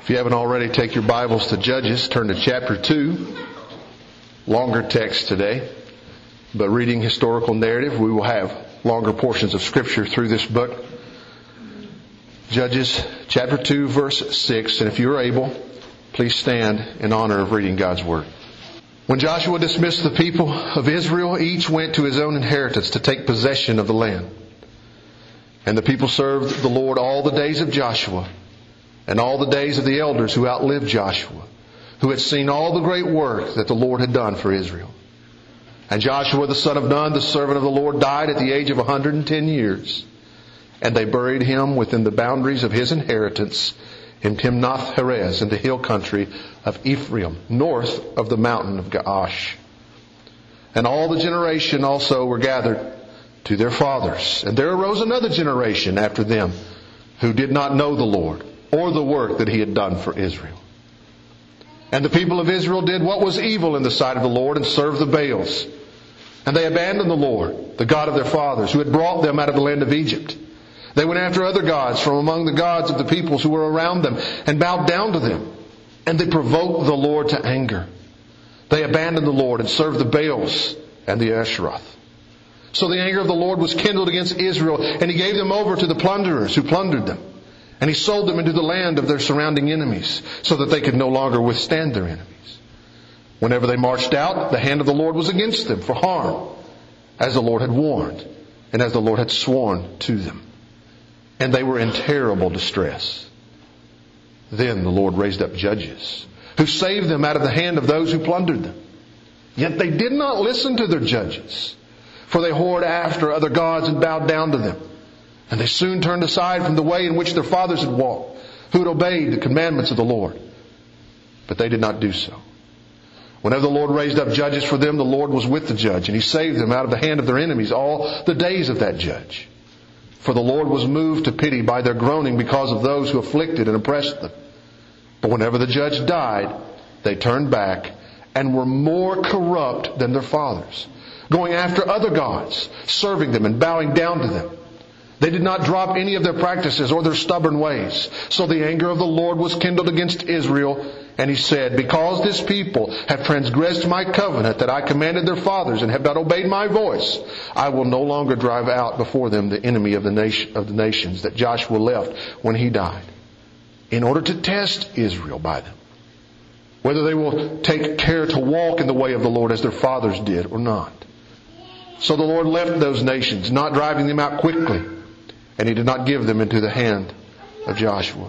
If you haven't already, take your Bibles to Judges. Turn to chapter 2. Longer text today, but reading historical narrative, we will have longer portions of Scripture through this book. Judges chapter 2, verse 6. And if you are able, please stand in honor of reading God's Word. When Joshua dismissed the people of Israel, each went to his own inheritance to take possession of the land. And the people served the Lord all the days of Joshua, and all the days of the elders who outlived Joshua, who had seen all the great work that the Lord had done for Israel. And Joshua the son of Nun, the servant of the Lord, died at the age of 110 years. And they buried him within the boundaries of his inheritance in Timnath-Heres in the hill country of Ephraim, north of the mountain of Gaash. And all the generation also were gathered to their fathers. And there arose another generation after them who did not know the Lord, or the work that he had done for Israel. And the people of Israel did what was evil in the sight of the Lord and served the Baals. And they abandoned the Lord, the God of their fathers, who had brought them out of the land of Egypt. They went after other gods from among the gods of the peoples who were around them and bowed down to them. And they provoked the Lord to anger. They abandoned the Lord and served the Baals and the Asheroth. So the anger of the Lord was kindled against Israel, and he gave them over to the plunderers who plundered them. And he sold them into the land of their surrounding enemies, so that they could no longer withstand their enemies. Whenever they marched out, the hand of the Lord was against them for harm, as the Lord had warned, and as the Lord had sworn to them. And they were in terrible distress. Then the Lord raised up judges, who saved them out of the hand of those who plundered them. Yet they did not listen to their judges, for they whored after other gods and bowed down to them. And they soon turned aside from the way in which their fathers had walked, who had obeyed the commandments of the Lord. But they did not do so. Whenever the Lord raised up judges for them, the Lord was with the judge, and he saved them out of the hand of their enemies all the days of that judge. For the Lord was moved to pity by their groaning because of those who afflicted and oppressed them. But whenever the judge died, they turned back and were more corrupt than their fathers, going after other gods, serving them and bowing down to them. They did not drop any of their practices or their stubborn ways. So the anger of the Lord was kindled against Israel, and he said, because this people have transgressed my covenant that I commanded their fathers and have not obeyed my voice, I will no longer drive out before them the enemy of the nations that Joshua left when he died, in order to test Israel by them, whether they will take care to walk in the way of the Lord as their fathers did or not. So the Lord left those nations, not driving them out quickly, and he did not give them into the hand of Joshua.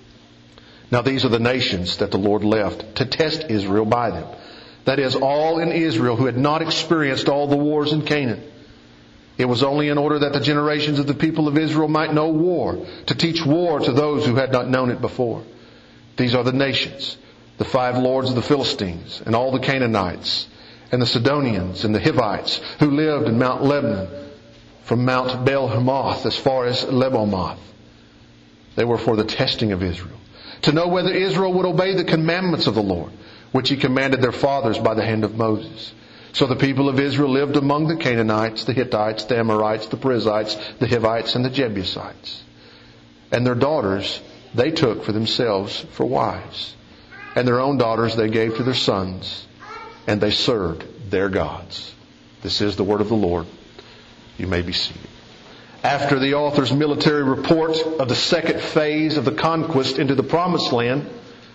Now these are the nations that the Lord left to test Israel by them. That is, all in Israel who had not experienced all the wars in Canaan. It was only in order that the generations of the people of Israel might know war, to teach war to those who had not known it before. These are the nations, the 5 lords of the Philistines, and all the Canaanites, and the Sidonians, and the Hivites, who lived in Mount Lebanon, from Mount Baal-Hermoth as far as Lebomoth. They were for the testing of Israel, to know whether Israel would obey the commandments of the Lord, which he commanded their fathers by the hand of Moses. So the people of Israel lived among the Canaanites, the Hittites, the Amorites, the Perizzites, the Hivites, and the Jebusites. And their daughters they took for themselves for wives, and their own daughters they gave to their sons, and they served their gods. This is the word of the Lord. You may be seated. After the author's military report of the second phase of the conquest into the Promised Land,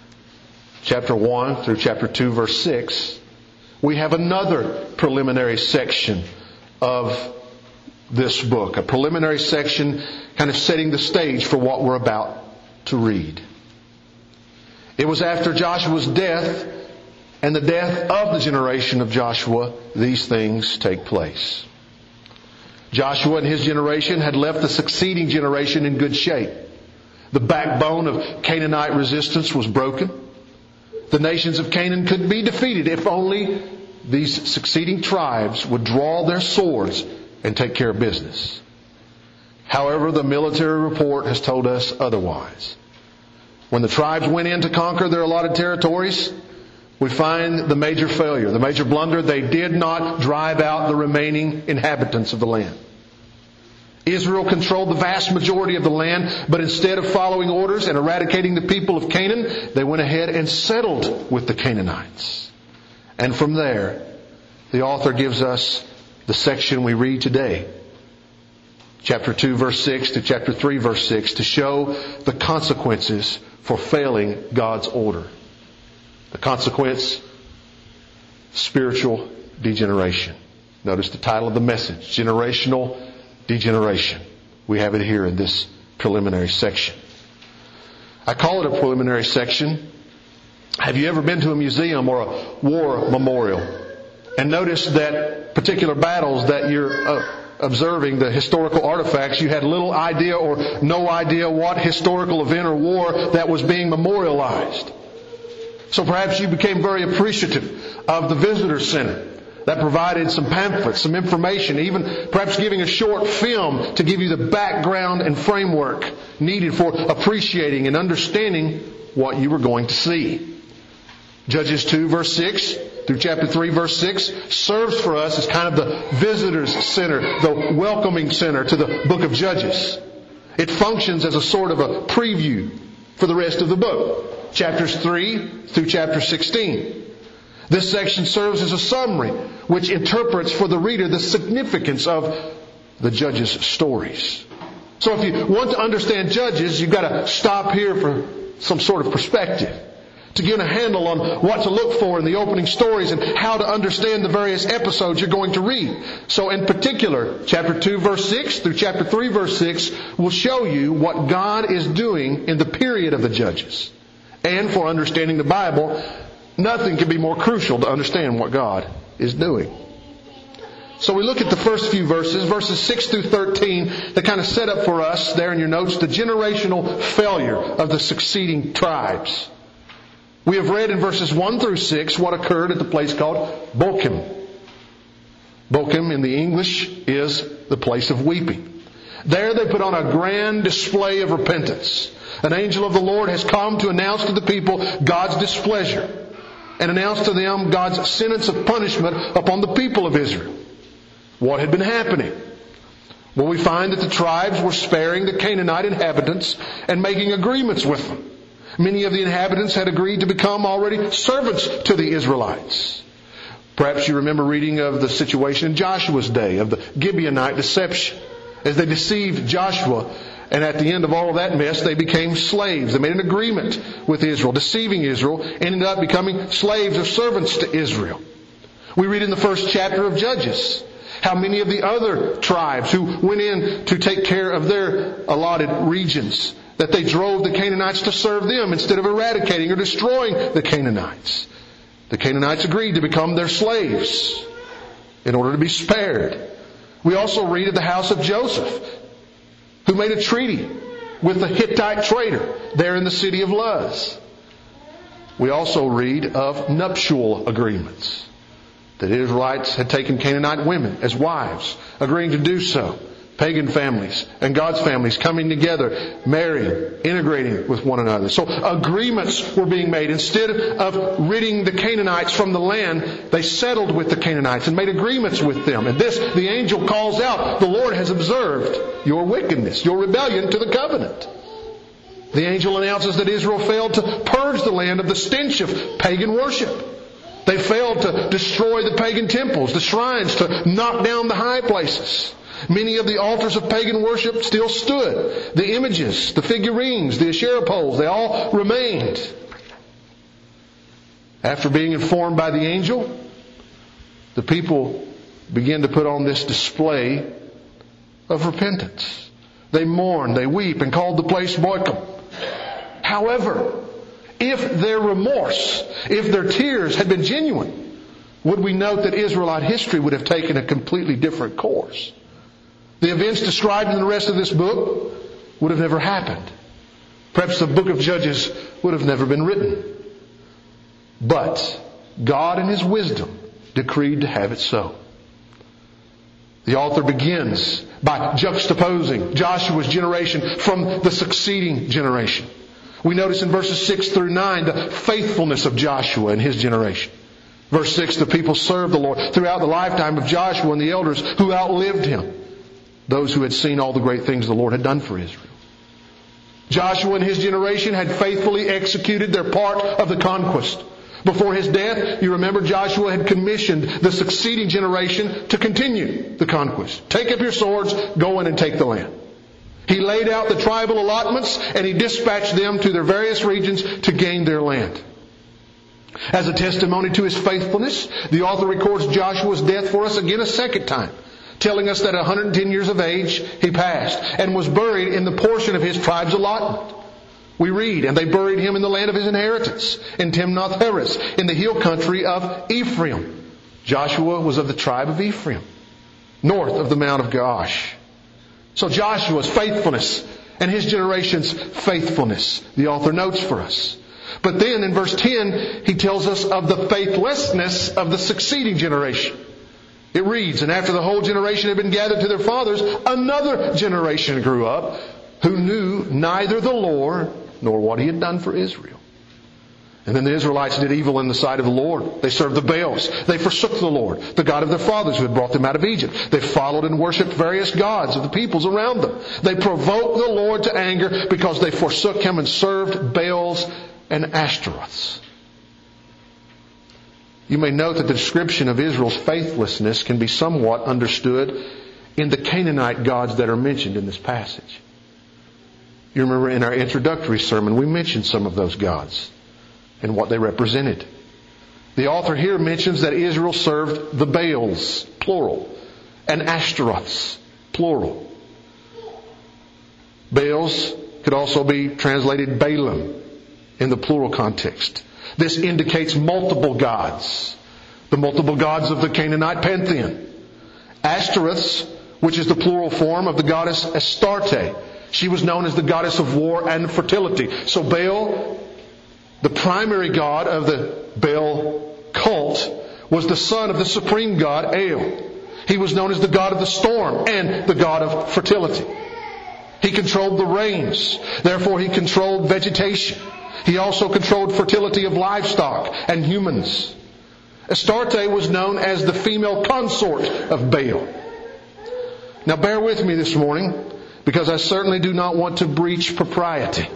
chapter 1 through chapter 2, verse 6, we have another preliminary section of this book. A preliminary section kind of setting the stage for what we're about to read. It was after Joshua's death and the death of the generation of Joshua, these things take place. Joshua and his generation had left the succeeding generation in good shape. The backbone of Canaanite resistance was broken. The nations of Canaan could be defeated if only these succeeding tribes would draw their swords and take care of business. However, the military report has told us otherwise. When the tribes went in to conquer their allotted territories, we find the major failure, the major blunder. They did not drive out the remaining inhabitants of the land. Israel controlled the vast majority of the land, but instead of following orders and eradicating the people of Canaan, they went ahead and settled with the Canaanites. And from there, the author gives us the section we read today. Chapter 2 verse 6 to chapter 3 verse 6 to show the consequences for failing God's order. The consequence, spiritual degeneration. Notice the title of the message, Generational Degeneration. We have it here in this preliminary section. I call it a preliminary section. Have you ever been to a museum or a war memorial and noticed that particular battles that you're observing, the historical artifacts, you had little idea or no idea what historical event or war that was being memorialized? So perhaps you became very appreciative of the visitor center that provided some pamphlets, some information, even perhaps giving a short film to give you the background and framework needed for appreciating and understanding what you were going to see. Judges 2 verse 6 through chapter 3 verse 6 serves for us as kind of the visitor's center, the welcoming center to the book of Judges. It functions as a sort of a preview for the rest of the book. Chapters 3 through chapter 16. This section serves as a summary which interprets for the reader the significance of the Judges' stories. So if you want to understand Judges, you've got to stop here for some sort of perspective, to get a handle on what to look for in the opening stories and how to understand the various episodes you're going to read. So in particular, chapter 2 verse 6 through chapter 3 verse 6 will show you what God is doing in the period of the Judges. And for understanding the Bible, nothing can be more crucial to understand what God is doing. So we look at the first few verses 6 through 13, that kind of set up for us there in your notes the generational failure of the succeeding tribes. We have read in verses 1 through 6 what occurred at the place called Bochim. Bochim in the English is the place of weeping. There they put on a grand display of repentance. An angel of the Lord has come to announce to the people God's displeasure and announce to them God's sentence of punishment upon the people of Israel. What had been happening? Well, we find that the tribes were sparing the Canaanite inhabitants and making agreements with them. Many of the inhabitants had agreed to become already servants to the Israelites. Perhaps you remember reading of the situation in Joshua's day, of the Gibeonite deception, as they deceived Joshua, and at the end of all of that mess, they became slaves. They made an agreement with Israel, deceiving Israel, ended up becoming slaves or servants to Israel. We read in the first chapter of Judges how many of the other tribes who went in to take care of their allotted regions, that they drove the Canaanites to serve them instead of eradicating or destroying the Canaanites. The Canaanites agreed to become their slaves in order to be spared. We also read of the house of Joseph, who made a treaty with the Hittite trader there in the city of Luz. We also read of nuptial agreements, that Israelites had taken Canaanite women as wives, agreeing to do so. Pagan families and God's families coming together, marrying, integrating with one another. So agreements were being made. Instead of ridding the Canaanites from the land, they settled with the Canaanites and made agreements with them. And this, the angel calls out, the Lord has observed your wickedness, your rebellion to the covenant. The angel announces that Israel failed to purge the land of the stench of pagan worship. They failed to destroy the pagan temples, the shrines, to knock down the high places. Many of the altars of pagan worship still stood. The images, the figurines, the Asherah poles, they all remained. After being informed by the angel, the people begin to put on this display of repentance. They mourn, they weep, and called the place Bochim. However, if their remorse, if their tears had been genuine, would we note that Israelite history would have taken a completely different course? The events described in the rest of this book would have never happened. Perhaps the book of Judges would have never been written. But God in His wisdom decreed to have it so. The author begins by juxtaposing Joshua's generation from the succeeding generation. We notice in verses 6 through 9 the faithfulness of Joshua and his generation. Verse 6, the people served the Lord throughout the lifetime of Joshua and the elders who outlived him. those who had seen all the great things the Lord had done for Israel. Joshua and his generation had faithfully executed their part of the conquest. Before his death, you remember Joshua had commissioned the succeeding generation to continue the conquest. Take up your swords, go in and take the land. He laid out the tribal allotments and he dispatched them to their various regions to gain their land. As a testimony to his faithfulness, the author records Joshua's death for us again a second time, telling us that at 110 years of age he passed and was buried in the portion of his tribe's allotment. We read, and they buried him in the land of his inheritance, in Timnath-Heres, in the hill country of Ephraim. Joshua was of the tribe of Ephraim, north of the Mount of Gaash. So Joshua's faithfulness and his generation's faithfulness, the author notes for us. But then in verse 10, he tells us of the faithlessness of the succeeding generation. It reads, and after the whole generation had been gathered to their fathers, another generation grew up who knew neither the Lord nor what He had done for Israel. And then the Israelites did evil in the sight of the Lord. They served the Baals. They forsook the Lord, the God of their fathers who had brought them out of Egypt. They followed and worshipped various gods of the peoples around them. They provoked the Lord to anger because they forsook Him and served Baals and Ashtaroths. You may note that the description of Israel's faithlessness can be somewhat understood in the Canaanite gods that are mentioned in this passage. You remember in our introductory sermon we mentioned some of those gods and what they represented. The author here mentions that Israel served the Baals, plural, and Ashtaroths, plural. Baals could also be translated Balaam in the plural context. This indicates multiple gods, the multiple gods of the Canaanite pantheon. Ashtaroths, which is the plural form of the goddess Astarte. She was known as the goddess of war and fertility. So Baal, the primary god of the Baal cult, was the son of the supreme god El. He was known as the god of the storm and the god of fertility. He controlled the rains. Therefore he controlled vegetation. He also controlled fertility of livestock and humans. Astarte was known as the female consort of Baal. Now bear with me this morning, because I certainly do not want to breach propriety.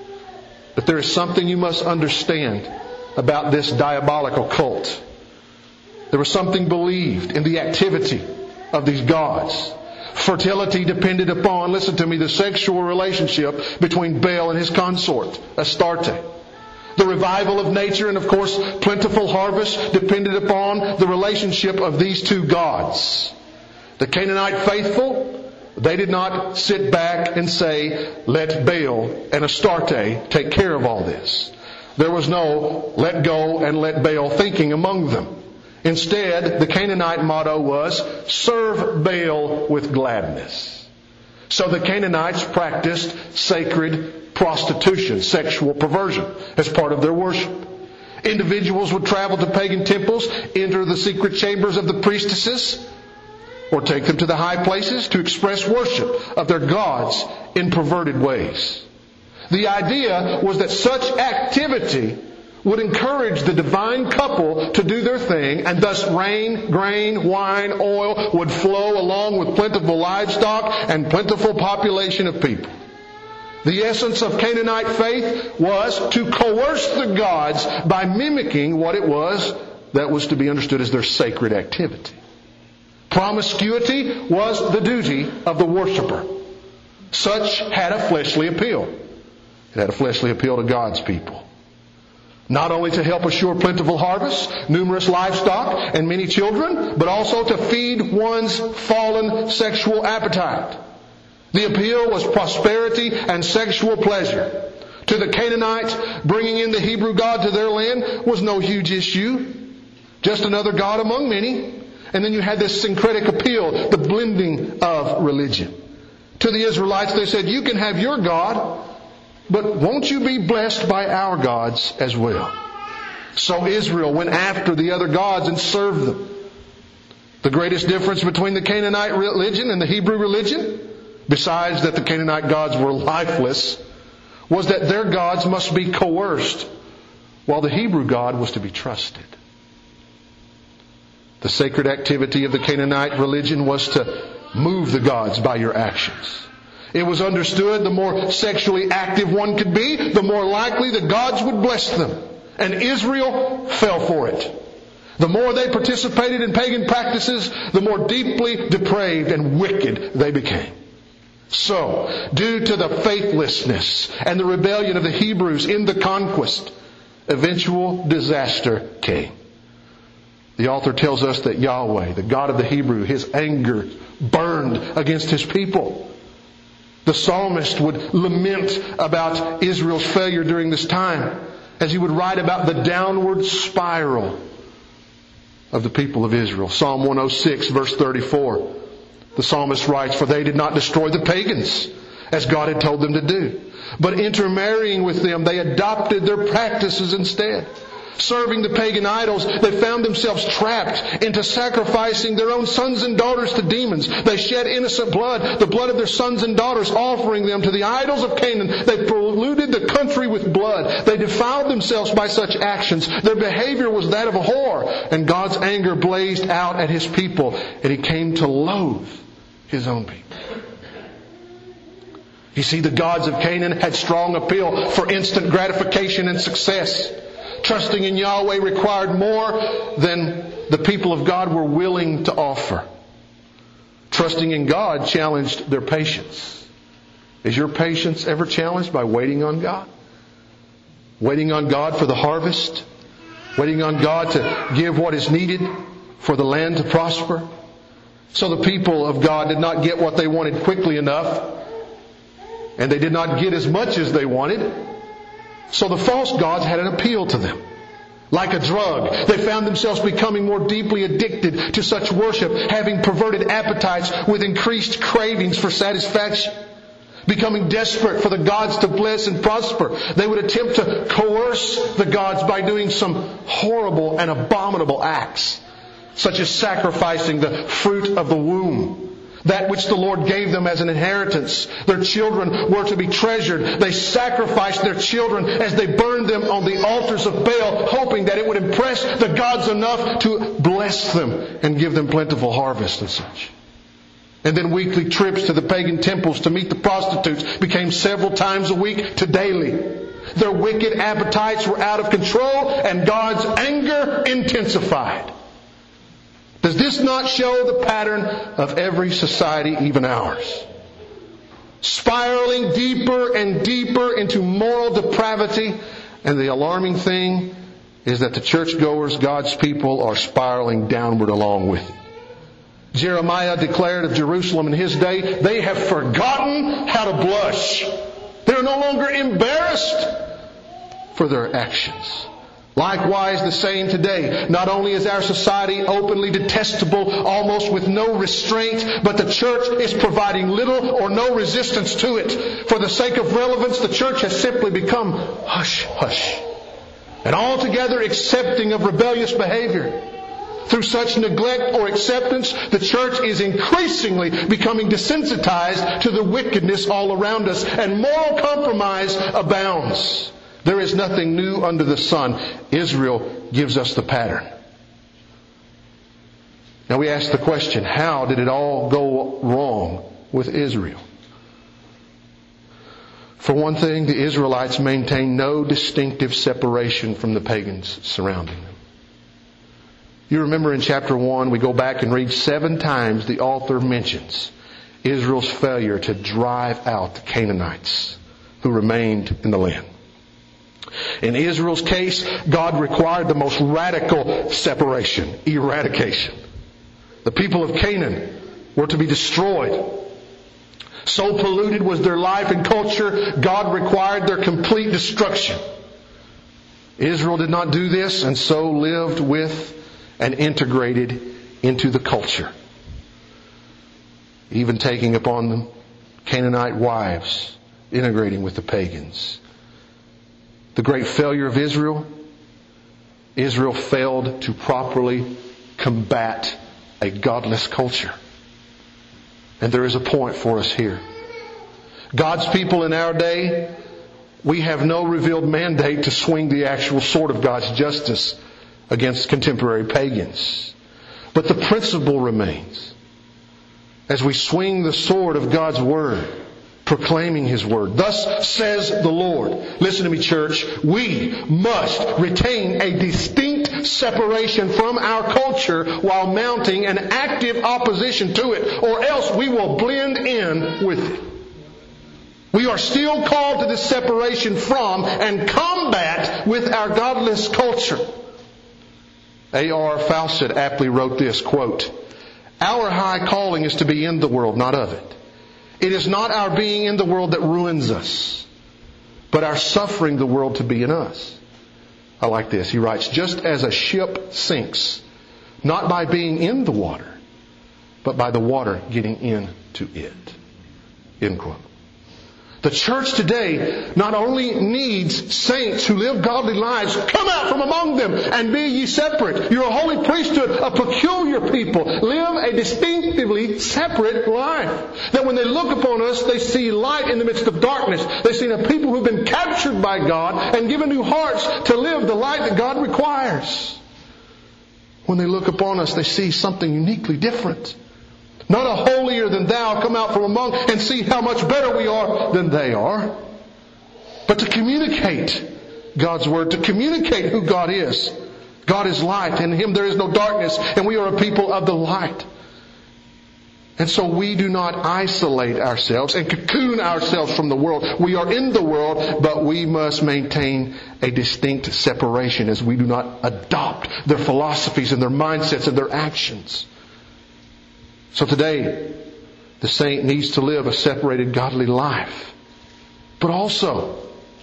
But there is something you must understand about this diabolical cult. There was something believed in the activity of these gods. Fertility depended upon, listen to me, the sexual relationship between Baal and his consort, Astarte. The revival of nature and, of course, plentiful harvest depended upon the relationship of these two gods. The Canaanite faithful, they did not sit back and say, let Baal and Astarte take care of all this. There was no let go and let Baal thinking among them. Instead, the Canaanite motto was, serve Baal with gladness. So the Canaanites practiced sacred prostitution, sexual perversion, as part of their worship. Individuals would travel to pagan temples, enter the secret chambers of the priestesses, or take them to the high places to express worship of their gods in perverted ways. The idea was that such activity would encourage the divine couple to do their thing, and thus rain, grain, wine, oil would flow along with plentiful livestock and plentiful population of people. The essence of Canaanite faith was to coerce the gods by mimicking what it was that was to be understood as their sacred activity. Promiscuity was the duty of the worshiper. Such had a fleshly appeal. It had a fleshly appeal to God's people. Not only to help assure plentiful harvests, numerous livestock, and many children, but also to feed one's fallen sexual appetite. The appeal was prosperity and sexual pleasure. To the Canaanites, bringing in the Hebrew God to their land was no huge issue. Just another God among many. And then you had this syncretic appeal, the blending of religion. To the Israelites, they said, you can have your God, but won't you be blessed by our gods as well? So Israel went after the other gods and served them. The greatest difference between the Canaanite religion and the Hebrew religion, besides that the Canaanite gods were lifeless, was that their gods must be coerced, while the Hebrew God was to be trusted. The sacred activity of the Canaanite religion was to move the gods by your actions. It was understood the more sexually active one could be, the more likely the gods would bless them. And Israel fell for it. The more they participated in pagan practices, the more deeply depraved and wicked they became. So, due to the faithlessness and the rebellion of the Hebrews in the conquest, eventual disaster came. The author tells us that Yahweh, the God of the Hebrew, His anger burned against His people. The psalmist would lament about Israel's failure during this time, as he would write about the downward spiral of the people of Israel. Psalm 106, verse 34. The psalmist writes, "For they did not destroy the pagans, as God had told them to do, but intermarrying with them, they adopted their practices instead. Serving the pagan idols, they found themselves trapped into sacrificing their own sons and daughters to demons. They shed innocent blood, the blood of their sons and daughters, offering them to the idols of Canaan. They polluted the country with blood. They defiled themselves by such actions. Their behavior was that of a whore, and God's anger blazed out at His people, and He came to loathe His own people." You see, the gods of Canaan had strong appeal for instant gratification and success. Trusting in Yahweh required more than the people of God were willing to offer. Trusting in God challenged their patience. Is your patience ever challenged by waiting on God? Waiting on God for the harvest? Waiting on God to give what is needed for the land to prosper? So the people of God did not get what they wanted quickly enough, and they did not get as much as they wanted. So the false gods had an appeal to them. Like a drug, they found themselves becoming more deeply addicted to such worship, having perverted appetites with increased cravings for satisfaction. Becoming desperate for the gods to bless and prosper, they would attempt to coerce the gods by doing some horrible and abominable acts, such as sacrificing the fruit of the womb, that which the Lord gave them as an inheritance. Their children were to be treasured. They sacrificed their children as they burned them on the altars of Baal, hoping that it would impress the gods enough to bless them and give them plentiful harvest and such. And then weekly trips to the pagan temples to meet the prostitutes became several times a week to daily. Their wicked appetites were out of control, and God's anger intensified. Does this not show the pattern of every society, even ours? Spiraling deeper and deeper into moral depravity. And the alarming thing is that the churchgoers, God's people, are spiraling downward along with it. Jeremiah declared of Jerusalem in his day, "They have forgotten how to blush. They're no longer embarrassed for their actions." Likewise, the same today. Not only is our society openly detestable, almost with no restraint, but the church is providing little or no resistance to it. For the sake of relevance, the church has simply become hush-hush and altogether accepting of rebellious behavior. Through such neglect or acceptance, the church is increasingly becoming desensitized to the wickedness all around us, and moral compromise abounds. There is nothing new under the sun. Israel gives us the pattern. Now we ask the question, how did it all go wrong with Israel? For one thing, the Israelites maintained no distinctive separation from the pagans surrounding them. You remember in chapter 1, we go back and read 7 times the author mentions Israel's failure to drive out the Canaanites who remained in the land. In Israel's case, God required the most radical separation, eradication. The people of Canaan were to be destroyed. So polluted was their life and culture, God required their complete destruction. Israel did not do this, and so lived with and integrated into the culture, even taking upon them Canaanite wives, integrating with the pagans. The great failure of Israel failed to properly combat a godless culture. And there is a point for us here. God's people in our day, we have no revealed mandate to swing the actual sword of God's justice against contemporary pagans. But the principle remains. as we swing the sword of God's Word, proclaiming His Word. Thus says the Lord. Listen to me, church. We must retain a distinct separation from our culture while mounting an active opposition to it, or else we will blend in with it. We are still called to this separation from and combat with our godless culture. A.R. Fawcett aptly wrote this, quote, "Our high calling is to be in the world, not of it. It is not our being in the world that ruins us, but our suffering the world to be in us." I like this. He writes, "Just as a ship sinks, not by being in the water, but by the water getting into it." End quote. The church today not only needs saints who live godly lives, come out from among them and be ye separate. You're a holy priesthood, a peculiar people. Live a distinctively separate life. That when they look upon us, they see light in the midst of darkness. They see a people who've been captured by God and given new hearts to live the life that God requires. When they look upon us, they see something uniquely different. Not a holier than thou come out from among and see how much better we are than they are. But to communicate God's Word, to communicate who God is. God is light, and in Him there is no darkness, and we are a people of the light. And so we do not isolate ourselves and cocoon ourselves from the world. We are in the world, but we must maintain a distinct separation as we do not adopt their philosophies and their mindsets and their actions. So today, the saint needs to live a separated godly life. But also,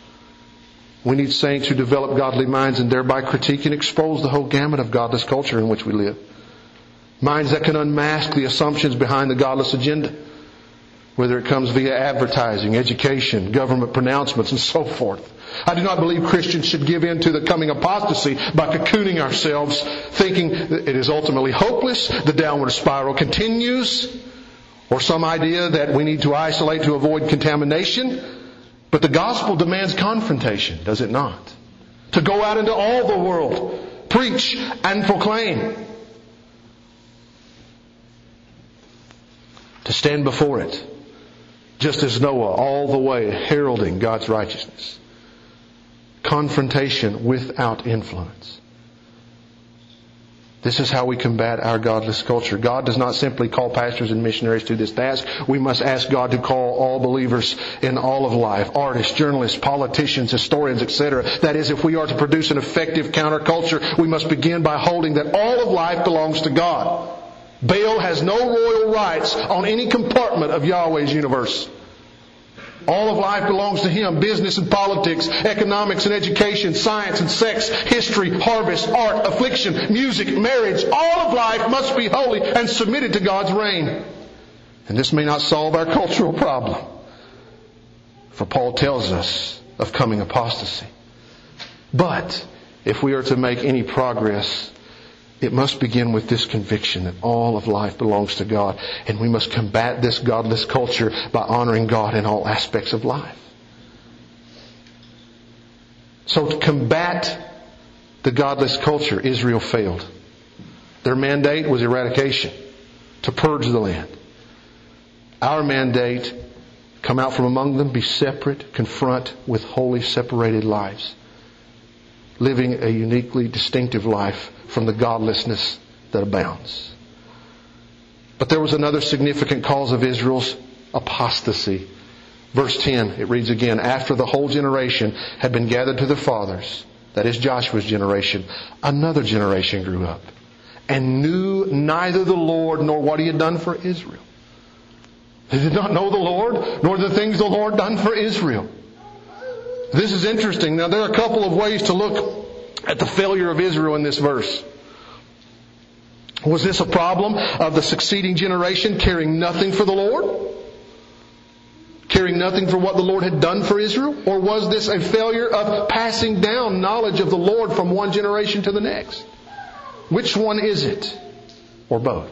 we need saints who develop godly minds and thereby critique and expose the whole gamut of godless culture in which we live. Minds that can unmask the assumptions behind the godless agenda, whether it comes via advertising, education, government pronouncements, and so forth. I do not believe Christians should give in to the coming apostasy by cocooning ourselves, thinking that it is ultimately hopeless, the downward spiral continues, or some idea that we need to isolate to avoid contamination. But the gospel demands confrontation, does it not? To go out into all the world, preach and proclaim. To stand before it, just as Noah, all the way heralding God's righteousness. Confrontation without influence. This is how we combat our godless culture. God does not simply call pastors and missionaries to this task. We must ask God to call all believers in all of life, artists, journalists, politicians, historians, etc. That is, if we are to produce an effective counterculture, we must begin by holding that all of life belongs to God. Baal has no royal rights on any compartment of Yahweh's universe. All of life belongs to Him. Business and politics, economics and education, science and sex, history, harvest, art, affliction, music, marriage. All of life must be holy and submitted to God's reign. And this may not solve our cultural problem, for Paul tells us of coming apostasy. But if we are to make any progress, it must begin with this conviction that all of life belongs to God, and we must combat this godless culture by honoring God in all aspects of life. So to combat the godless culture, Israel failed. Their mandate was eradication, to purge the land. Our mandate, come out from among them, be separate, confront with wholly separated lives, living a uniquely distinctive life from the godlessness that abounds. But there was another significant cause of Israel's apostasy. Verse 10, it reads again, "After the whole generation had been gathered to their fathers," that is Joshua's generation, "another generation grew up and knew neither the Lord nor what He had done for Israel." They did not know the Lord nor the things the Lord done for Israel. This is interesting. Now there are a couple of ways to look at the failure of Israel in this verse. Was this a problem of the succeeding generation caring nothing for the Lord? Caring nothing for what the Lord had done for Israel? Or was this a failure of passing down knowledge of the Lord from one generation to the next? Which one is it? Or both?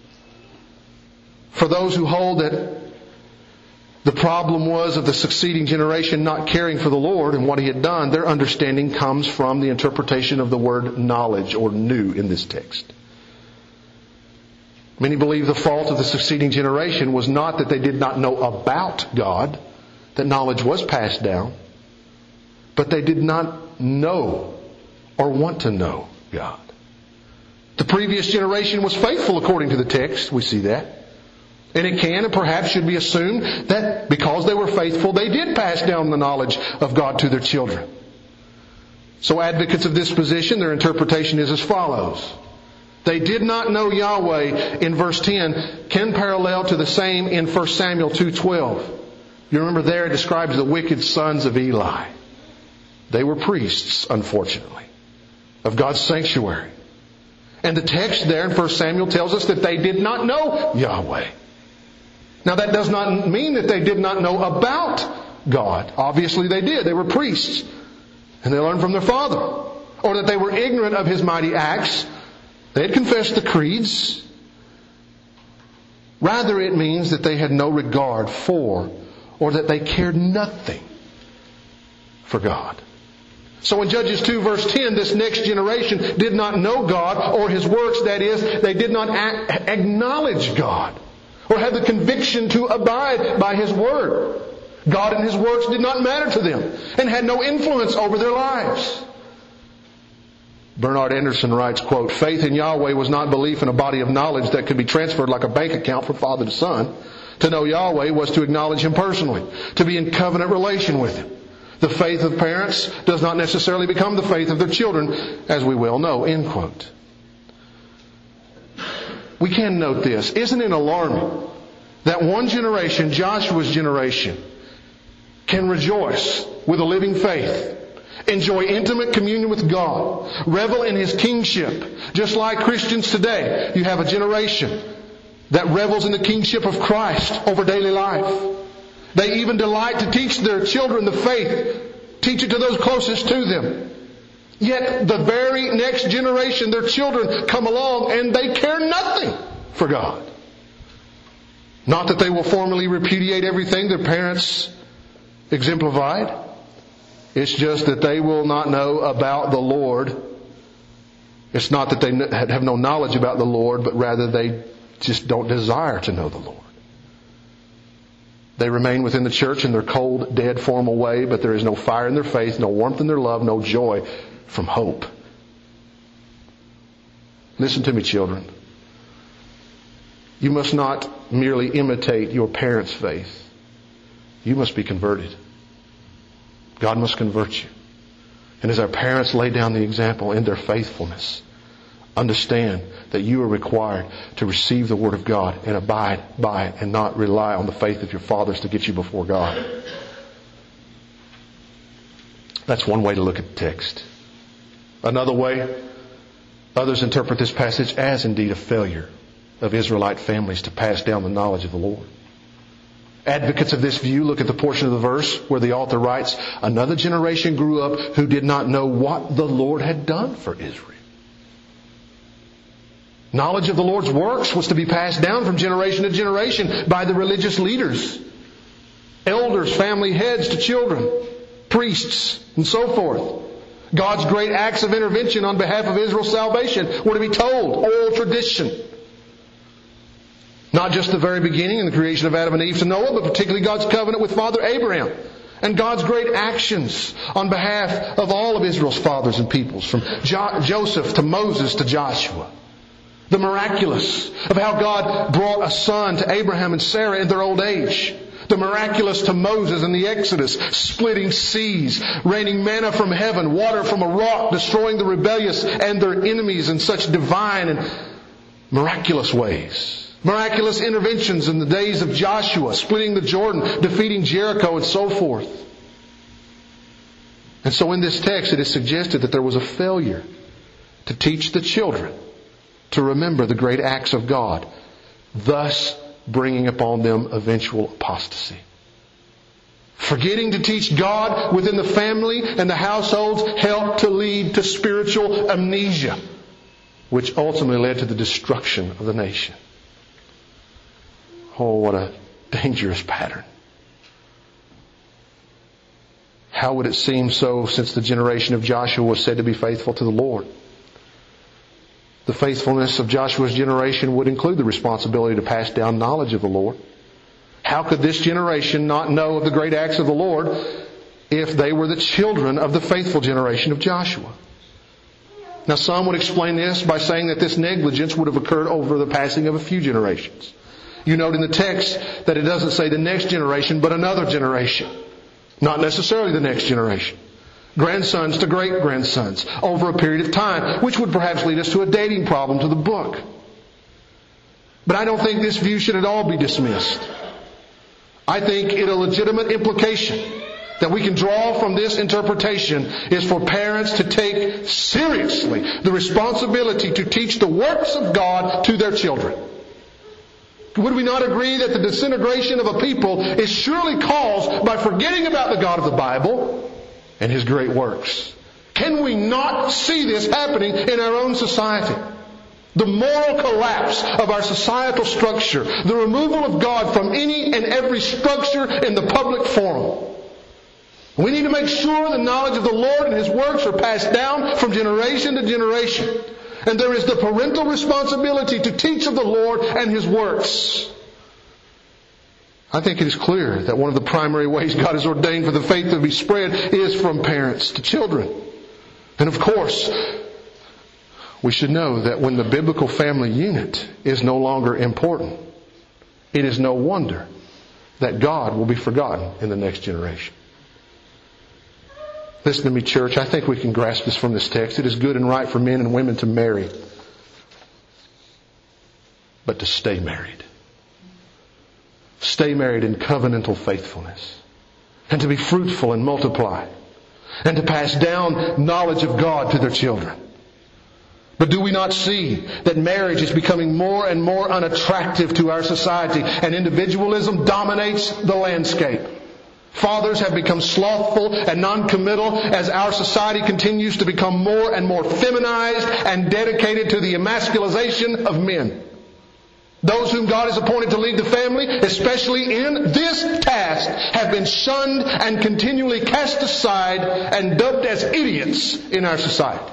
For those who hold that the problem was of the succeeding generation not caring for the Lord and what He had done, their understanding comes from the interpretation of the word knowledge or knew in this text. Many believe the fault of the succeeding generation was not that they did not know about God, that knowledge was passed down, but they did not know or want to know God. The previous generation was faithful according to the text. We see that. And it can and perhaps should be assumed that because they were faithful, they did pass down the knowledge of God to their children. So advocates of this position, their interpretation is as follows. They did not know Yahweh in verse 10 can parallel to the same in 1 Samuel 2:12. You remember there it describes the wicked sons of Eli. They were priests, unfortunately, of God's sanctuary. And the text there in 1 Samuel tells us that they did not know Yahweh. Now that does not mean that they did not know about God. Obviously they did. They were priests. And they learned from their father. Or that they were ignorant of His mighty acts. They had confessed the creeds. Rather it means that they had no regard for, or that they cared nothing for God. So in Judges 2 verse 10, this next generation did not know God or His works. That is, they did not acknowledge God or have the conviction to abide by His Word. God and His works did not matter to them and had no influence over their lives. Bernard Anderson writes, quote, "Faith in Yahweh was not belief in a body of knowledge that could be transferred like a bank account from father to son. To know Yahweh was to acknowledge Him personally, to be in covenant relation with Him. The faith of parents does not necessarily become the faith of their children, as we well know," end quote. We can note this. Isn't it alarming that one generation, Joshua's generation, can rejoice with a living faith, enjoy intimate communion with God, revel in His kingship, just like Christians today? You have a generation that revels in the kingship of Christ over daily life. They even delight to teach their children the faith, teach it to those closest to them. Yet the very next generation, their children, come along and they care nothing for God. Not that they will formally repudiate everything their parents exemplified. It's just that they will not know about the Lord. It's not that they have no knowledge about the Lord, but rather they just don't desire to know the Lord. They remain within the church in their cold, dead, formal way, but there is no fire in their faith, no warmth in their love, no joy from hope. Listen to me, children. You must not merely imitate your parents' faith. You must be converted. God must convert you. And as our parents lay down the example in their faithfulness, understand that you are required to receive the Word of God and abide by it and not rely on the faith of your fathers to get you before God. That's one way to look at the text. Another way, others interpret this passage as indeed a failure of Israelite families to pass down the knowledge of the Lord. Advocates of this view look at the portion of the verse where the author writes, "Another generation grew up who did not know what the Lord had done for Israel." Knowledge of the Lord's works was to be passed down from generation to generation by the religious leaders, elders, family heads to children, priests, and so forth. God's great acts of intervention on behalf of Israel's salvation were to be told, oral tradition. Not just the very beginning in the creation of Adam and Eve to Noah, but particularly God's covenant with Father Abraham and God's great actions on behalf of all of Israel's fathers and peoples, from Joseph to Moses to Joshua. The miraculous of how God brought a son to Abraham and Sarah in their old age. The miraculous to Moses in the Exodus, splitting seas, raining manna from heaven, water from a rock, destroying the rebellious and their enemies in such divine and miraculous ways. Miraculous interventions in the days of Joshua, splitting the Jordan, defeating Jericho, and so forth. And so in this text it is suggested that there was a failure to teach the children to remember the great acts of God, thus bringing upon them eventual apostasy. Forgetting to teach God within the family and the households helped to lead to spiritual amnesia, which ultimately led to the destruction of the nation. Oh, what a dangerous pattern. How would it seem so since the generation of Joshua was said to be faithful to the Lord? The faithfulness of Joshua's generation would include the responsibility to pass down knowledge of the Lord. How could this generation not know of the great acts of the Lord if they were the children of the faithful generation of Joshua? Now some would explain this by saying that this negligence would have occurred over the passing of a few generations. You note in the text that it doesn't say the next generation, but another generation. Not necessarily the next generation. Grandsons to great-grandsons over a period of time, which would perhaps lead us to a dating problem to the book. But I don't think this view should at all be dismissed. I think it a legitimate implication that we can draw from this interpretation is for parents to take seriously the responsibility to teach the works of God to their children. Would we not agree that the disintegration of a people is surely caused by forgetting about the God of the Bible and His great works? Can we not see this happening in our own society? The moral collapse of our societal structure, the removal of God from any and every structure in the public forum. We need to make sure the knowledge of the Lord and His works are passed down from generation to generation. And there is the parental responsibility to teach of the Lord and His works. I think it is clear that one of the primary ways God has ordained for the faith to be spread is from parents to children. And of course, we should know that when the biblical family unit is no longer important, it is no wonder that God will be forgotten in the next generation. Listen to me, church. I think we can grasp this from this text. It is good and right for men and women to marry, but to stay married. Stay married in covenantal faithfulness, and to be fruitful and multiply, and to pass down knowledge of God to their children. But do we not see that marriage is becoming more and more unattractive to our society, and individualism dominates the landscape? Fathers have become slothful and non-committal as our society continues to become more and more feminized and dedicated to the emasculization of men. Those whom God has appointed to lead the family, especially in this task, have been shunned and continually cast aside and dubbed as idiots in our society.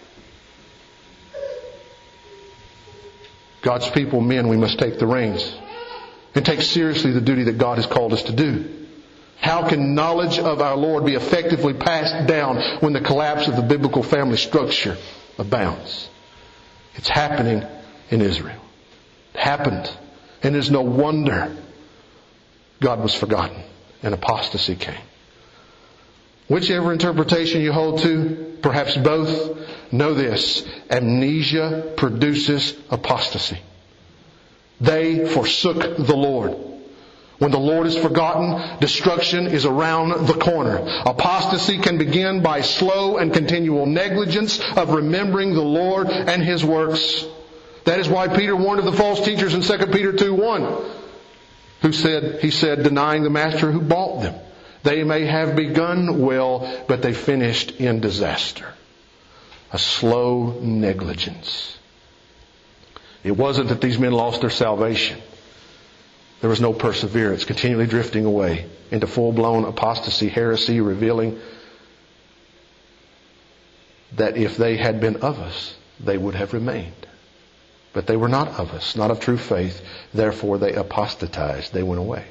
God's people, men, we must take the reins and take seriously the duty that God has called us to do. How can knowledge of our Lord be effectively passed down when the collapse of the biblical family structure abounds? It's happening in Israel. It happened. And it's no wonder God was forgotten and apostasy came. Whichever interpretation you hold to, perhaps both, know this: amnesia produces apostasy. They forsook the Lord. When the Lord is forgotten, destruction is around the corner. Apostasy can begin by slow and continual negligence of remembering the Lord and His works. That is why Peter warned of the false teachers in 2 Peter 2:1. He said, denying the master who bought them. They may have begun well, but they finished in disaster. A slow negligence. It wasn't that these men lost their salvation. There was no perseverance, continually drifting away into full-blown apostasy, heresy, revealing that if they had been of us, they would have remained. But they were not of us, not of true faith. Therefore, they apostatized. They went away.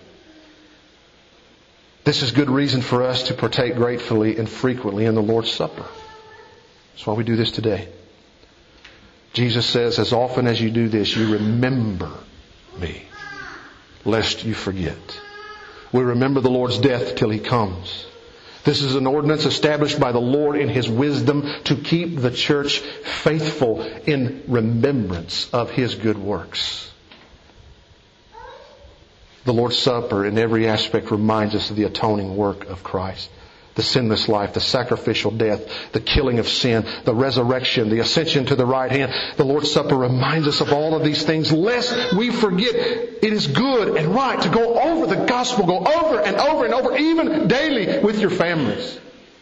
This is good reason for us to partake gratefully and frequently in the Lord's Supper. That's why we do this today. Jesus says, as often as you do this, you remember me, lest you forget. We remember the Lord's death till He comes. This is an ordinance established by the Lord in His wisdom to keep the church faithful in remembrance of His good works. The Lord's Supper in every aspect reminds us of the atoning work of Christ. The sinless life, the sacrificial death, the killing of sin, the resurrection, the ascension to the right hand. The Lord's Supper reminds us of all of these things, lest we forget. It is good and right to go over the gospel, go over and over and over, even daily with your families.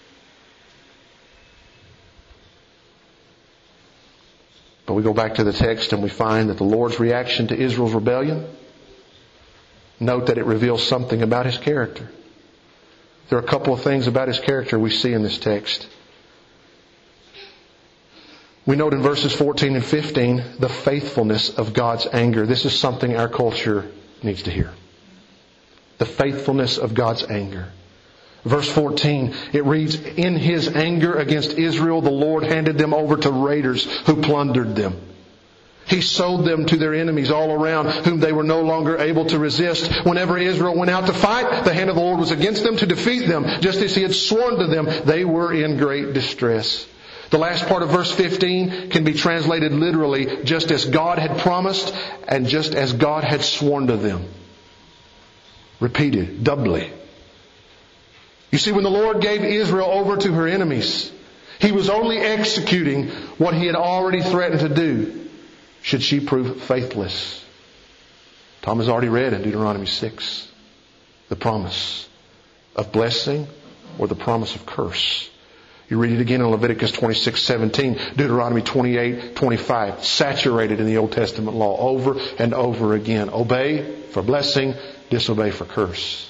But we go back to the text and we find that the Lord's reaction to Israel's rebellion, note that it reveals something about His character. There are a couple of things about His character we see in this text. We note in verses 14 and 15 the faithfulness of God's anger. This is something our culture needs to hear. The faithfulness of God's anger. Verse 14, it reads, "In His anger against Israel, the Lord handed them over to raiders who plundered them. He sold them to their enemies all around, whom they were no longer able to resist. Whenever Israel went out to fight, the hand of the Lord was against them to defeat them. Just as He had sworn to them, they were in great distress." The last part of verse 15 can be translated literally, just as God had promised and just as God had sworn to them. Repeated, doubly. You see, when the Lord gave Israel over to her enemies, He was only executing what He had already threatened to do, should she prove faithless. Tom has already read in Deuteronomy 6 the promise of blessing or the promise of curse. You read it again in Leviticus 26:17, Deuteronomy 28:25, saturated in the Old Testament law over and over again. Obey for blessing, disobey for curse.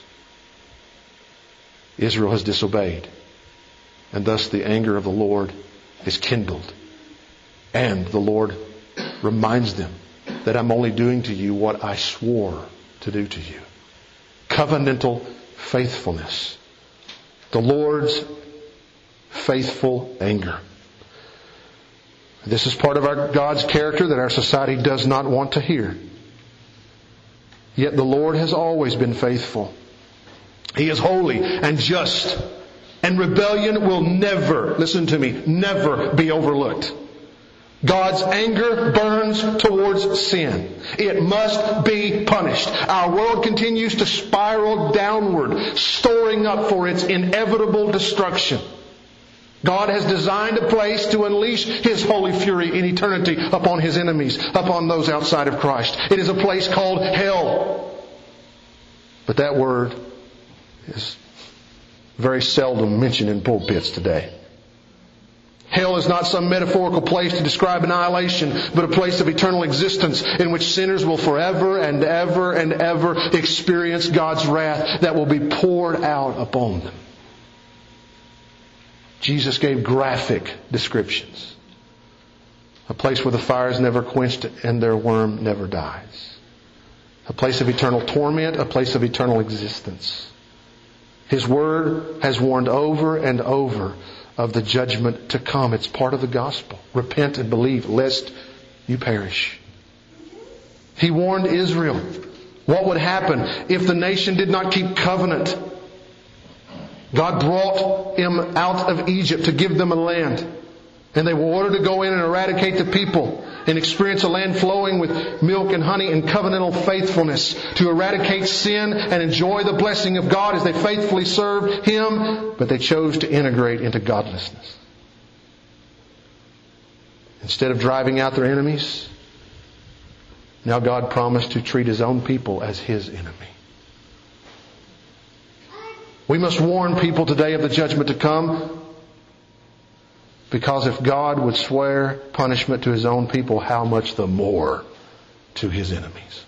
Israel has disobeyed, and thus the anger of the Lord is kindled. And the Lord reminds them that I'm only doing to you what I swore to do to you. Covenantal faithfulness. The Lord's faithful anger. This is part of our God's character that our society does not want to hear. Yet the Lord has always been faithful. He is holy and just. And rebellion will never, listen to me, never be overlooked. God's anger burns towards sin. It must be punished. Our world continues to spiral downward, storing up for its inevitable destruction. God has designed a place to unleash His holy fury in eternity upon His enemies, upon those outside of Christ. It is a place called hell. But that word is very seldom mentioned in pulpits today. Hell is not some metaphorical place to describe annihilation, but a place of eternal existence in which sinners will forever and ever and ever experience God's wrath that will be poured out upon them. Jesus gave graphic descriptions. A place where the fire is never quenched and their worm never dies. A place of eternal torment, a place of eternal existence. His Word has warned over and over of the judgment to come. It's part of the gospel. Repent and believe, lest you perish. He warned Israel what would happen if the nation did not keep covenant. God brought them out of Egypt to give them a land. And they were ordered to go in and eradicate the people and experience a land flowing with milk and honey and covenantal faithfulness, to eradicate sin and enjoy the blessing of God as they faithfully served Him, but they chose to integrate into godlessness. Instead of driving out their enemies, now God promised to treat His own people as His enemy. We must warn people today of the judgment to come, because if God would swear punishment to His own people, how much the more to His enemies.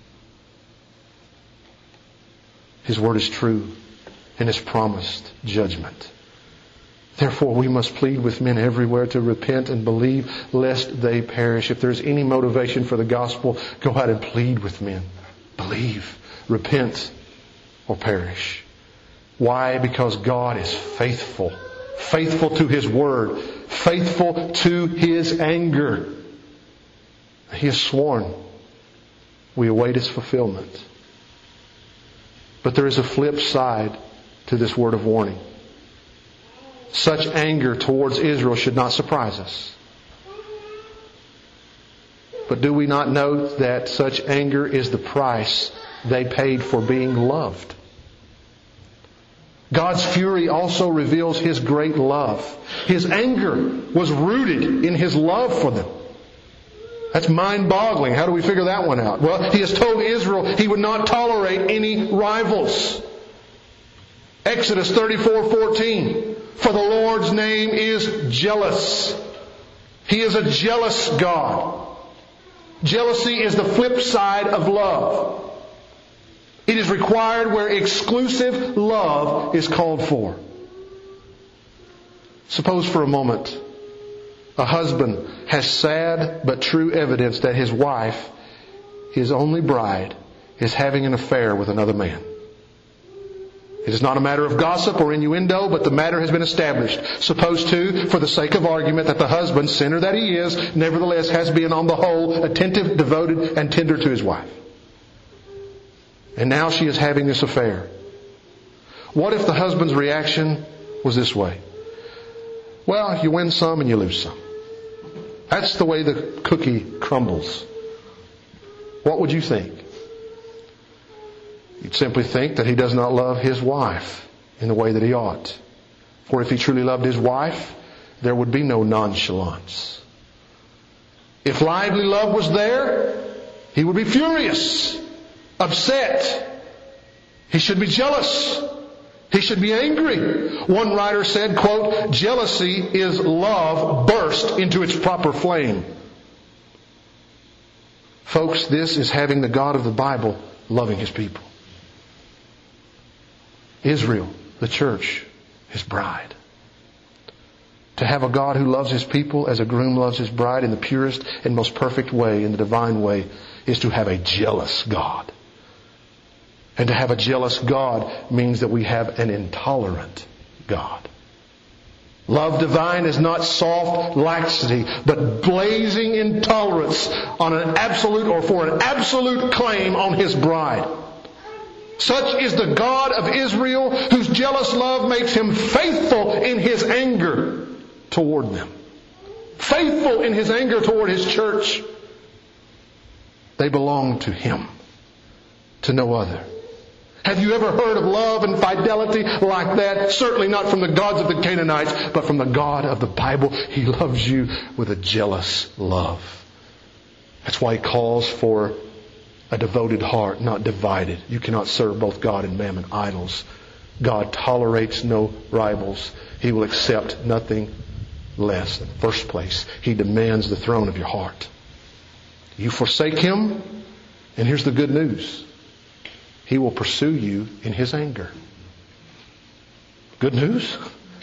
His word is true and has promised judgment. Therefore, we must plead with men everywhere to repent and believe, lest they perish. If there's any motivation for the gospel, go out and plead with men. Believe, repent, or perish. Why? Because God is faithful. Faithful to His word. Faithful to His anger. He has sworn. We await His fulfillment. But there is a flip side to this word of warning. Such anger towards Israel should not surprise us. But do we not note that such anger is the price they paid for being loved? God's fury also reveals His great love. His anger was rooted in His love for them. That's mind-boggling. How do we figure that one out? Well, He has told Israel He would not tolerate any rivals. Exodus 34:14. For the Lord's name is jealous. He is a jealous God. Jealousy is the flip side of love. It is required where exclusive love is called for. Suppose for a moment A husband has sad but true evidence that his wife, his only bride, is having an affair with another man. It is not a matter of gossip or innuendo, but the matter has been established. Suppose too, for the sake of argument, that the husband, sinner that he is, nevertheless has been on the whole attentive, devoted, and tender to his wife. And now she is having this affair. What if the husband's reaction was this way? Well, you win some and you lose some. That's the way the cookie crumbles. What would you think? You'd simply think that he does not love his wife in the way that he ought. For if he truly loved his wife, there would be no nonchalance. If lively love was there, he would be furious, upset. He should be jealous. He should be angry. One writer said, quote, "Jealousy is love burst into its proper flame." Folks, this is having the God of the Bible loving His people. Israel, the church, His bride. To have a God who loves His people as a groom loves his bride in the purest and most perfect way, in the divine way, is to have a jealous God. And to have a jealous God means that we have an intolerant God. Love divine is not soft laxity, but blazing intolerance on an absolute or for an absolute claim on His bride. Such is the God of Israel, whose jealous love makes Him faithful in His anger toward them. Faithful in His anger toward His church. They belong to Him, to no other. Have you ever heard of love and fidelity like that? Certainly not from the gods of the Canaanites, but from the God of the Bible. He loves you with a jealous love. That's why He calls for a devoted heart, not divided. You cannot serve both God and mammon, idols. God tolerates no rivals. He will accept nothing less. In the first place, He demands the throne of your heart. You forsake Him, and here's the good news. He will pursue you in His anger. Good news.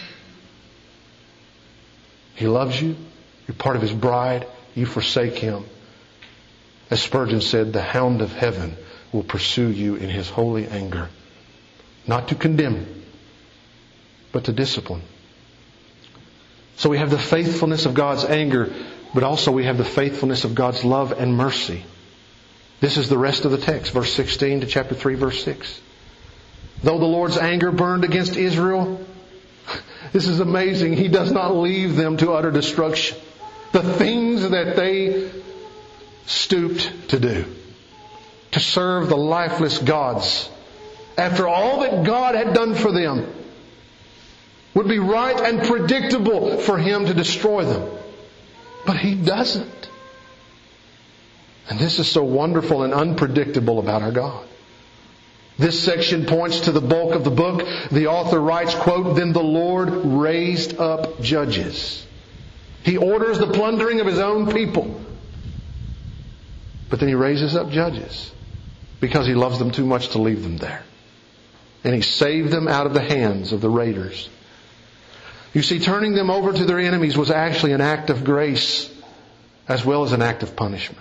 He loves you. You're part of His bride. You forsake Him. As Spurgeon said, the hound of heaven will pursue you in his holy anger. Not to condemn, but to discipline. So we have the faithfulness of God's anger, but also we have the faithfulness of God's love and mercy. This is the rest of the text, verse 16 to chapter 3, verse 6. Though the Lord's anger burned against Israel, this is amazing. He does not leave them to utter destruction. The things that they stooped to do, to serve the lifeless gods, after all that God had done for them, would be right and predictable for Him to destroy them. But He doesn't. And this is so wonderful and unpredictable about our God. This section points to the bulk of the book. The author writes, quote, "Then the Lord raised up judges." He orders the plundering of His own people. But then He raises up judges because He loves them too much to leave them there. And He saved them out of the hands of the raiders. You see, turning them over to their enemies was actually an act of grace as well as an act of punishment.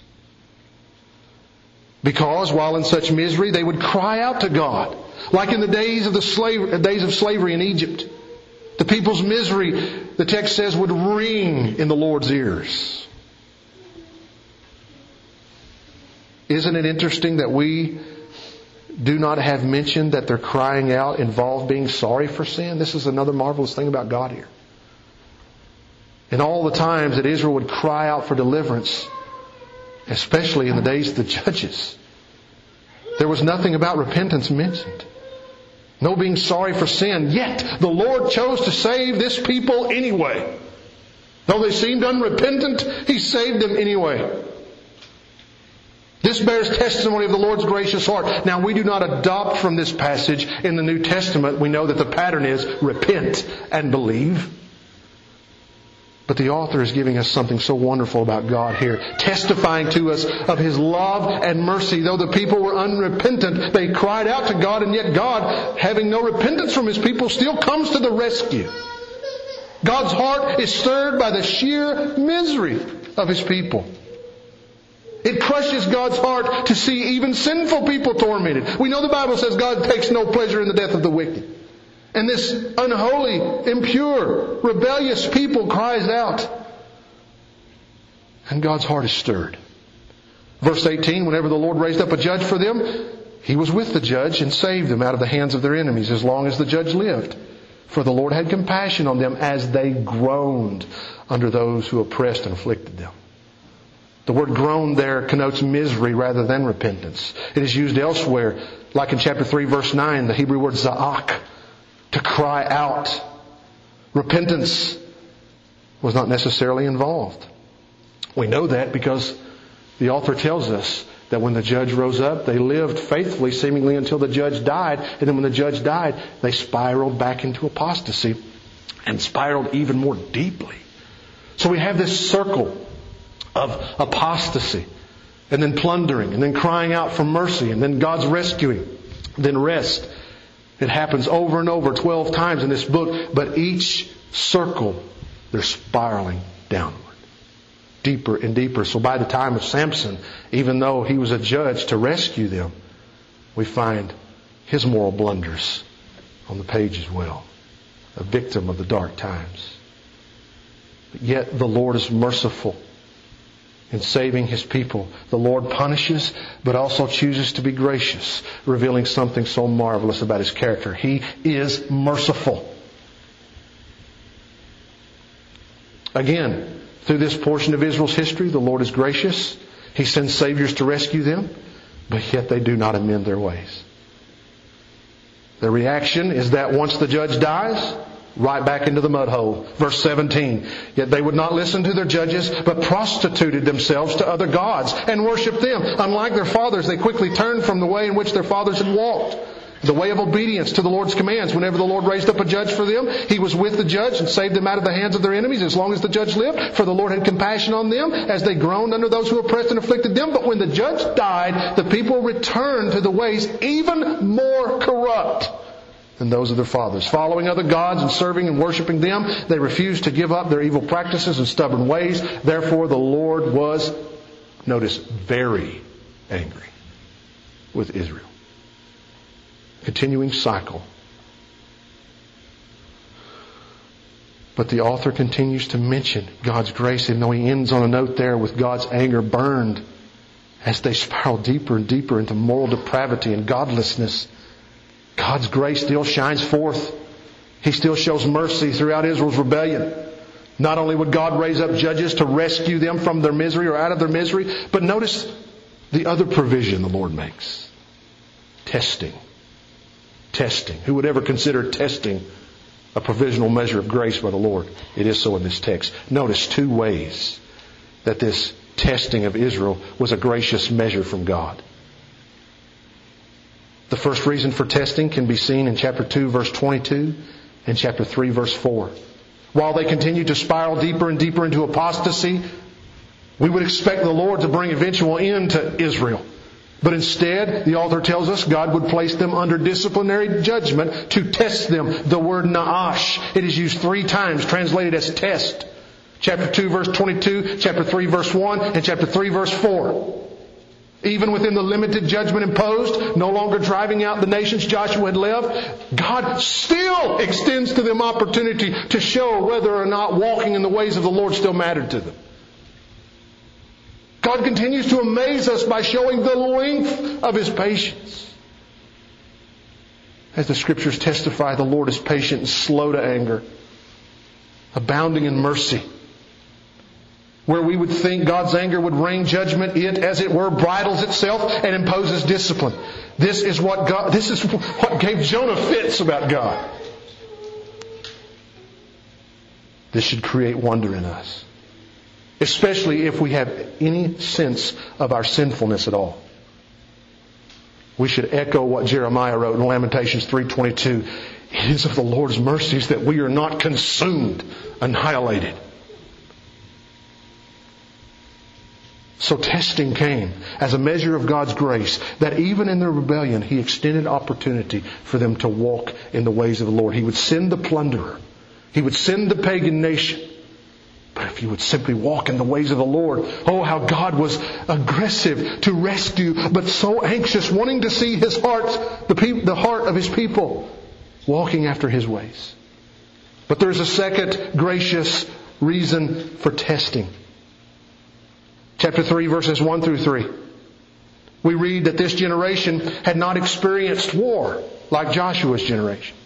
Because while in such misery, they would cry out to God, like in the days of slavery in Egypt. The people's misery, the text says, would ring in the Lord's ears. Isn't it interesting that we do not have mentioned that their crying out involved being sorry for sin? This is another marvelous thing about God here. And all the times that Israel would cry out for deliverance, especially in the days of the judges, there was nothing about repentance mentioned. No being sorry for sin. Yet the Lord chose to save this people anyway. Though they seemed unrepentant, He saved them anyway. This bears testimony of the Lord's gracious heart. Now, we do not adopt from this passage in the New Testament. We know that the pattern is repent and believe. But the author is giving us something so wonderful about God here, testifying to us of His love and mercy. Though the people were unrepentant, they cried out to God, and yet God, having no repentance from His people, still comes to the rescue. God's heart is stirred by the sheer misery of His people. It crushes God's heart to see even sinful people tormented. We know the Bible says God takes no pleasure in the death of the wicked. And this unholy, impure, rebellious people cries out. And God's heart is stirred. Verse 18, whenever the Lord raised up a judge for them, He was with the judge and saved them out of the hands of their enemies as long as the judge lived. For the Lord had compassion on them as they groaned under those who oppressed and afflicted them. The word groan there connotes misery rather than repentance. It is used elsewhere, like in chapter 3 verse 9, the Hebrew word za'ak, to cry out. Repentance was not necessarily involved. We know that because the author tells us that when the judge rose up, they lived faithfully seemingly until the judge died. And then when the judge died, they spiraled back into apostasy and spiraled even more deeply. So we have this circle of apostasy and then plundering and then crying out for mercy and then God's rescuing, then rest. It happens over and over 12 times in this book, but each circle they're spiraling downward. Deeper and deeper. So by the time of Samson, even though he was a judge to rescue them, we find his moral blunders on the page as well. A victim of the dark times. But yet the Lord is merciful in saving His people. The Lord punishes, but also chooses to be gracious, revealing something so marvelous about His character. He is merciful. Again, through this portion of Israel's history, the Lord is gracious. He sends saviors to rescue them, but yet they do not amend their ways. The reaction is that once the judge dies, right back into the mud hole. Verse 17, yet they would not listen to their judges, but prostituted themselves to other gods and worshipped them. Unlike their fathers, they quickly turned from the way in which their fathers had walked, the way of obedience to the Lord's commands. Whenever the Lord raised up a judge for them, He was with the judge and saved them out of the hands of their enemies as long as the judge lived. For the Lord had compassion on them as they groaned under those who oppressed and afflicted them. But when the judge died, the people returned to the ways even more corrupt than those of their fathers. Following other gods and serving and worshiping them, they refused to give up their evil practices and stubborn ways. Therefore the Lord was, notice, very angry with Israel. Continuing cycle. But the author continues to mention God's grace, even though he ends on a note there with God's anger burned as they spiral deeper and deeper into moral depravity and godlessness. God's grace still shines forth. He still shows mercy throughout Israel's rebellion. Not only would God raise up judges to rescue them from their misery or out of their misery, but notice the other provision the Lord makes. Testing. Testing. Who would ever consider testing a provisional measure of grace by the Lord? It is so in this text. Notice two ways that this testing of Israel was a gracious measure from God. The first reason for testing can be seen in chapter 2 verse 22 and chapter 3 verse 4. While they continue to spiral deeper and deeper into apostasy, we would expect the Lord to bring eventual end to Israel. But instead, the author tells us God would place them under disciplinary judgment to test them. The word na'ash, it is used 3 times, translated as test. Chapter 2 verse 22, chapter 3 verse 1, and chapter 3 verse 4. Even within the limited judgment imposed, no longer driving out the nations Joshua had left, God still extends to them opportunity to show whether or not walking in the ways of the Lord still mattered to them. God continues to amaze us by showing the length of His patience. As the Scriptures testify, the Lord is patient and slow to anger, abounding in mercy. Where we would think God's anger would rain judgment, it, as it were, bridles itself and imposes discipline. This is what gave Jonah fits about God. This should create wonder in us, especially if we have any sense of our sinfulness at all. We should echo what Jeremiah wrote in Lamentations 3:22. It is of the Lord's mercies that we are not consumed, annihilated. So testing came as a measure of God's grace, that even in their rebellion, He extended opportunity for them to walk in the ways of the Lord. He would send the plunderer He would send the pagan nation. But if you would simply walk in the ways of the Lord, oh, how God was aggressive to rescue, but so anxious, wanting to see His heart, the heart of His people, walking after His ways. But there's a second gracious reason for testing. Chapter 3, verses 1 through 3. We read that this generation had not experienced war like Joshua's generation.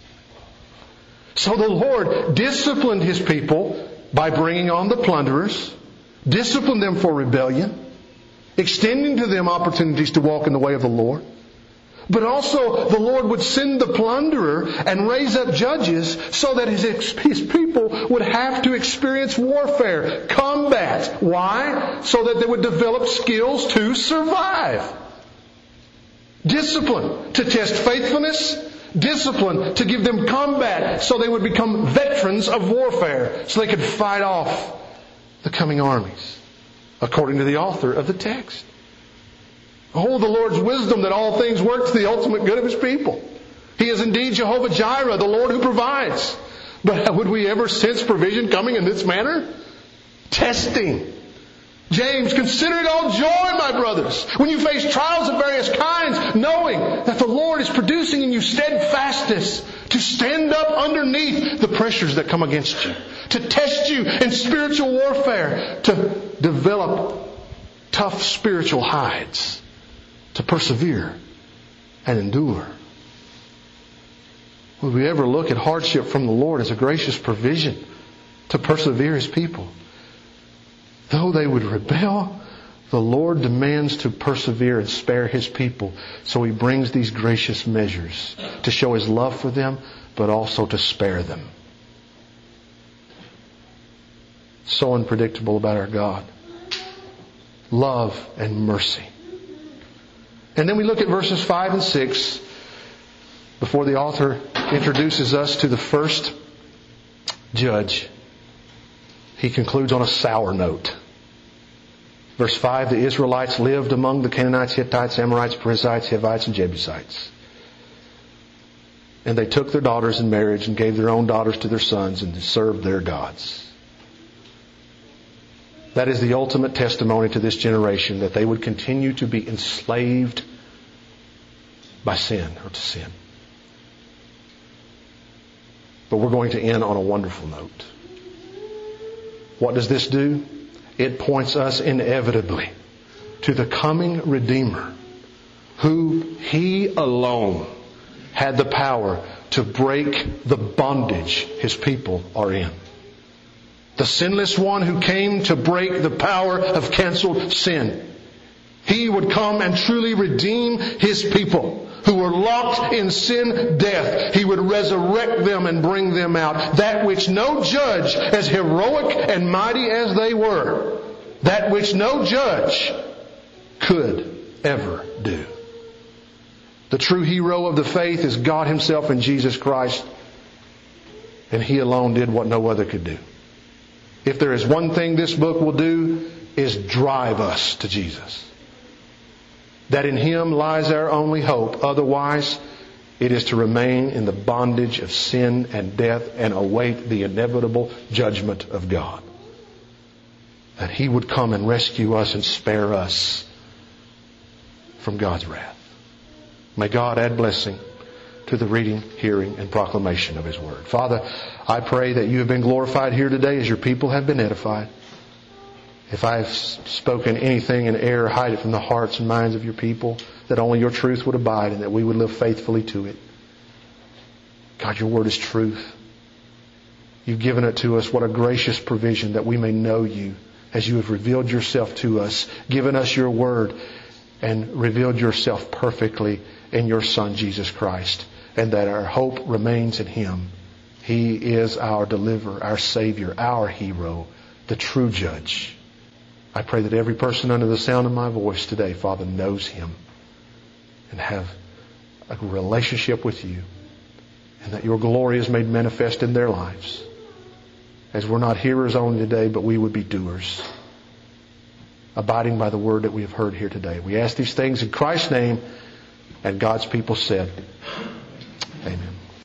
So the Lord disciplined His people by bringing on the plunderers, disciplined them for rebellion, extending to them opportunities to walk in the way of the Lord. But also the Lord would send the plunderer and raise up judges so that His people would have to experience warfare, combat. Why? So that they would develop skills to survive. Discipline to test faithfulness. Discipline to give them combat so they would become veterans of warfare, so they could fight off the coming armies, according to the author of the text. Oh, the Lord's wisdom that all things work to the ultimate good of His people. He is indeed Jehovah Jireh, the Lord who provides. But would we ever sense provision coming in this manner? Testing. James, consider it all joy, my brothers, when you face trials of various kinds, knowing that the Lord is producing in you steadfastness to stand up underneath the pressures that come against you, to test you in spiritual warfare, to develop tough spiritual hides, to persevere and endure. Would we ever look at hardship from the Lord as a gracious provision to persevere His people? Though they would rebel, the Lord demands to persevere and spare His people. So He brings these gracious measures to show His love for them, but also to spare them. So unpredictable about our God. Love and mercy. And then we look at verses 5 and 6 before the author introduces us to the first judge. He concludes on a sour note. Verse 5, the Israelites lived among the Canaanites, Hittites, Amorites, Perizzites, Hivites, and Jebusites. And they took their daughters in marriage and gave their own daughters to their sons and served their gods. That is the ultimate testimony to this generation, that they would continue to be enslaved by sin or to sin. But we're going to end on a wonderful note. What does this do? It points us inevitably to the coming Redeemer, who He alone had the power to break the bondage His people are in. The sinless one who came to break the power of canceled sin. He would come and truly redeem His people who were locked in sin death. He would resurrect them and bring them out. That which no judge, as heroic and mighty as they were, that which no judge could ever do. The true hero of the faith is God Himself in Jesus Christ. And He alone did what no other could do. If there is one thing this book will do, is drive us to Jesus. That in Him lies our only hope. Otherwise, it is to remain in the bondage of sin and death and await the inevitable judgment of God. That He would come and rescue us and spare us from God's wrath. May God add blessing to the reading, hearing, and proclamation of His Word. Father, I pray that You have been glorified here today as Your people have been edified. If I have spoken anything in error, hide it from the hearts and minds of Your people, that only Your truth would abide and that we would live faithfully to it. God, Your Word is truth. You've given it to us. What a gracious provision that we may know You as You have revealed Yourself to us, given us Your Word, and revealed Yourself perfectly in Your Son, Jesus Christ, and that our hope remains in Him. He is our deliverer, our Savior, our hero, the true judge. I pray that every person under the sound of my voice today, Father, knows Him and have a relationship with You, and that Your glory is made manifest in their lives. As we're not hearers only today, but we would be doers, abiding by the word that we have heard here today. We ask these things in Christ's name, and God's people said, Amen.